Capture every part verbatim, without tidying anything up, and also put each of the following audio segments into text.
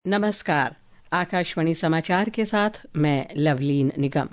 नमस्कार। आकाशवाणी समाचार के साथ मैं लवलीन निगम।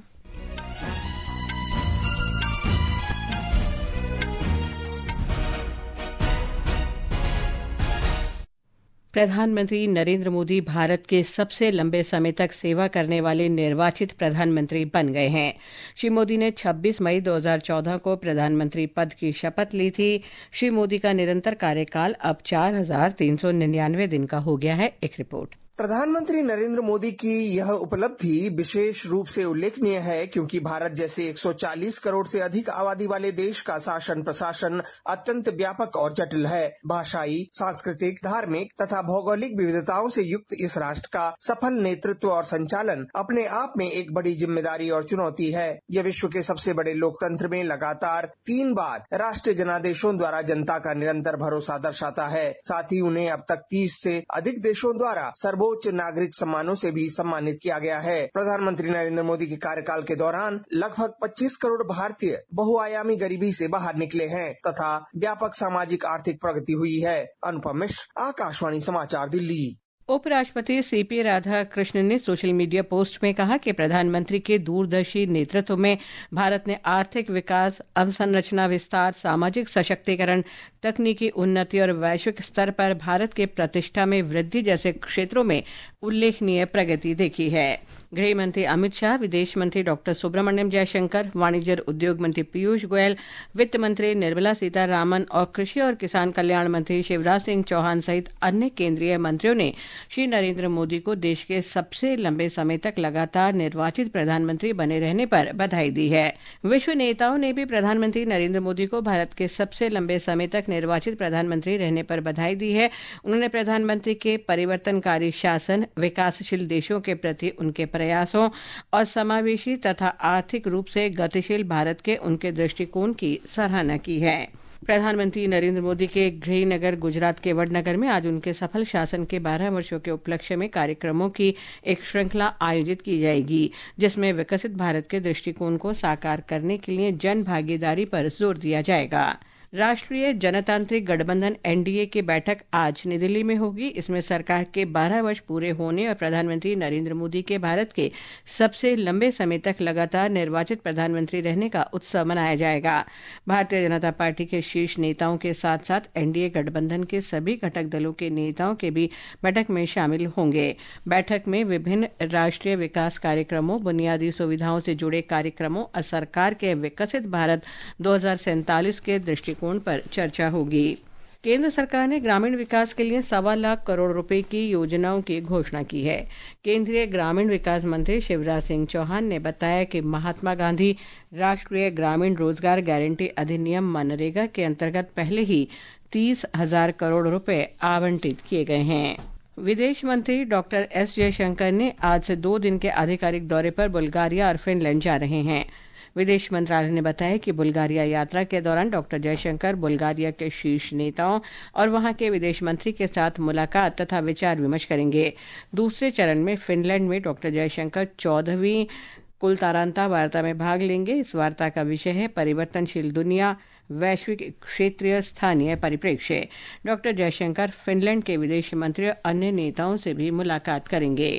प्रधानमंत्री नरेंद्र मोदी भारत के सबसे लंबे समय तक सेवा करने वाले निर्वाचित प्रधानमंत्री बन गए हैं। श्री मोदी ने छब्बीस मई दो हज़ार चौदह को प्रधानमंत्री पद की शपथ ली थी। श्री मोदी का निरंतर कार्यकाल अब चार हजार तीन सौ निन्यानवे दिन का हो गया है। एक रिपोर्ट। प्रधानमंत्री नरेंद्र मोदी की यह उपलब्धि विशेष रूप से उल्लेखनीय है क्योंकि भारत जैसे एक सौ चालीस करोड़ से अधिक आबादी वाले देश का शासन प्रशासन अत्यंत व्यापक और जटिल है। भाषाई, सांस्कृतिक, धार्मिक तथा भौगोलिक विविधताओं से युक्त इस राष्ट्र का सफल नेतृत्व और संचालन अपने आप में एक बड़ी जिम्मेदारी और चुनौती है। यह विश्व के सबसे बड़े लोकतंत्र में लगातार तीन बार राष्ट्रीय जनादेशों द्वारा जनता का निरंतर भरोसा दर्शाता है। साथ ही उन्हें अब तक तीस से अधिक देशों द्वारा सर्वोच्च उच्च नागरिक सम्मानों से भी सम्मानित किया गया है। प्रधानमंत्री नरेंद्र मोदी के कार्यकाल के दौरान लगभग पच्चीस करोड़ भारतीय बहुआयामी गरीबी से बाहर निकले हैं तथा व्यापक सामाजिक आर्थिक प्रगति हुई है। अनुपम मिश्र, आकाशवाणी समाचार, दिल्ली। उपराष्ट्रपति सीपी राधाकृष्णन ने सोशल मीडिया पोस्ट में कहा कि प्रधानमंत्री के दूरदर्शी नेतृत्व में भारत ने आर्थिक विकास, अवसंरचना विस्तार, सामाजिक सशक्तिकरण, तकनीकी उन्नति और वैश्विक स्तर पर भारत के प्रतिष्ठा में वृद्धि जैसे क्षेत्रों में उल्लेखनीय प्रगति देखी है। गृह मंत्री अमित शाह, विदेश मंत्री डॉक्टर सुब्रमण्यम जयशंकर, वाणिज्य और उद्योग मंत्री पीयूष गोयल, वित्त मंत्री निर्मला सीतारामन और कृषि और किसान कल्याण मंत्री शिवराज सिंह चौहान सहित अन्य केंद्रीय मंत्रियों ने श्री नरेंद्र मोदी को देश के सबसे लंबे समय तक लगातार निर्वाचित प्रधानमंत्री बने रहने पर बधाई दी है। विश्व नेताओं ने भी प्रधानमंत्री नरेंद्र मोदी को भारत के सबसे लंबे समय तक निर्वाचित प्रधानमंत्री रहने पर बधाई दी है। उन्होंने प्रधानमंत्री के परिवर्तनकारी शासन, विकासशील देशों के प्रति उनके प्रयासों और समावेशी तथा आर्थिक रूप से गतिशील भारत के उनके दृष्टिकोण की सराहना की है। प्रधानमंत्री नरेंद्र मोदी के गृह नगर गुजरात के वडनगर में आज उनके सफल शासन के बारह वर्षों के उपलक्ष्य में कार्यक्रमों की एक श्रृंखला आयोजित की जाएगी, जिसमें विकसित भारत के दृष्टिकोण को साकार करने के लिए जन भागीदारी पर जोर दिया जाएगा। राष्ट्रीय जनतांत्रिक गठबंधन एनडीए की बैठक आज नई दिल्ली में होगी। इसमें सरकार के बारह वर्ष पूरे होने और प्रधानमंत्री नरेंद्र मोदी के भारत के सबसे लंबे समय तक लगातार निर्वाचित प्रधानमंत्री रहने का उत्सव मनाया जाएगा। भारतीय जनता पार्टी के शीर्ष नेताओं के साथ साथ एनडीए गठबंधन के सभी घटक दलों के नेताओं के भी बैठक में शामिल होंगे। बैठक में विभिन्न राष्ट्रीय विकास कार्यक्रमों, बुनियादी सुविधाओं से जुड़े कार्यक्रमों और सरकार के विकसित भारत दो हजार सैंतालीस के दृष्टि कोण पर चर्चा होगी। केंद्र सरकार ने ग्रामीण विकास के लिए सवा लाख करोड़ रुपए की योजनाओं की घोषणा की है। केंद्रीय ग्रामीण विकास मंत्री शिवराज सिंह चौहान ने बताया कि महात्मा गांधी राष्ट्रीय ग्रामीण रोजगार गारंटी अधिनियम मनरेगा के अंतर्गत पहले ही तीस हजार करोड़ रुपए आवंटित किए गए हैं। विदेश मंत्री डॉक्टर एस जयशंकर ने आज से दो दिन के आधिकारिक दौरे पर बुल्गारिया और फिनलैंड जा रहे हैं। विदेश मंत्रालय ने बताया कि बुल्गारिया यात्रा के दौरान डॉक्टर जयशंकर बुल्गारिया के शीर्ष नेताओं और वहां के विदेश मंत्री के साथ मुलाकात तथा विचार विमर्श करेंगे। दूसरे चरण में फिनलैंड में डॉक्टर जयशंकर चौदहवीं कुलतारांता वार्ता में भाग लेंगे। इस वार्ता का विषय है परिवर्तनशील दुनिया, वैश्विक, क्षेत्रीय, स्थानीय परिप्रेक्ष्य। डॉक्टर जयशंकर फिनलैंड के विदेश मंत्री और अन्य नेताओं से भी मुलाकात करेंगे।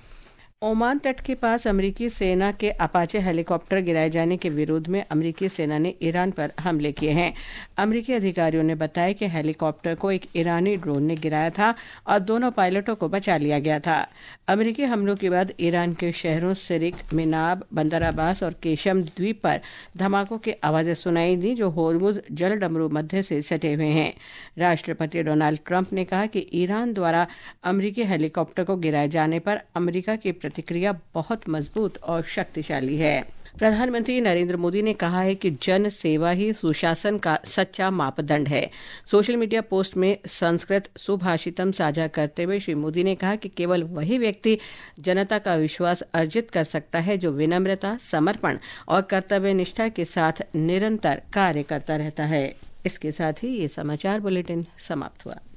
ओमान तट के पास अमेरिकी सेना के अपाचे हेलीकॉप्टर गिराए जाने के विरोध में अमेरिकी सेना ने ईरान पर हमले किए हैं। अमेरिकी अधिकारियों ने बताया कि हेलीकॉप्टर को एक ईरानी ड्रोन ने गिराया था और दोनों पायलटों को बचा लिया गया था। अमेरिकी हमलों के बाद ईरान के शहरों सिरिक, मिनाब, बंदर अब्बास और केशम द्वीप पर धमाकों की आवाजें सुनाई दी, जो होर्मुज जलडमरू मध्य से सटे हुए हैं। राष्ट्रपति डोनाल्ड ट्रंप ने कहा कि ईरान द्वारा अमेरिकी हेलीकॉप्टर को गिराए जाने पर अमेरिका की प्रतिक्रिया बहुत मजबूत और शक्तिशाली है। प्रधानमंत्री नरेंद्र मोदी ने कहा है कि जन सेवा ही सुशासन का सच्चा मापदंड है। सोशल मीडिया पोस्ट में संस्कृत सुभाषितम साझा करते हुए श्री मोदी ने कहा कि केवल वही व्यक्ति जनता का विश्वास अर्जित कर सकता है जो विनम्रता, समर्पण और कर्तव्य निष्ठा के साथ निरंतर कार्य करता रहता है। इसके साथ ही ये समाचार बुलेटिन समाप्त हुआ।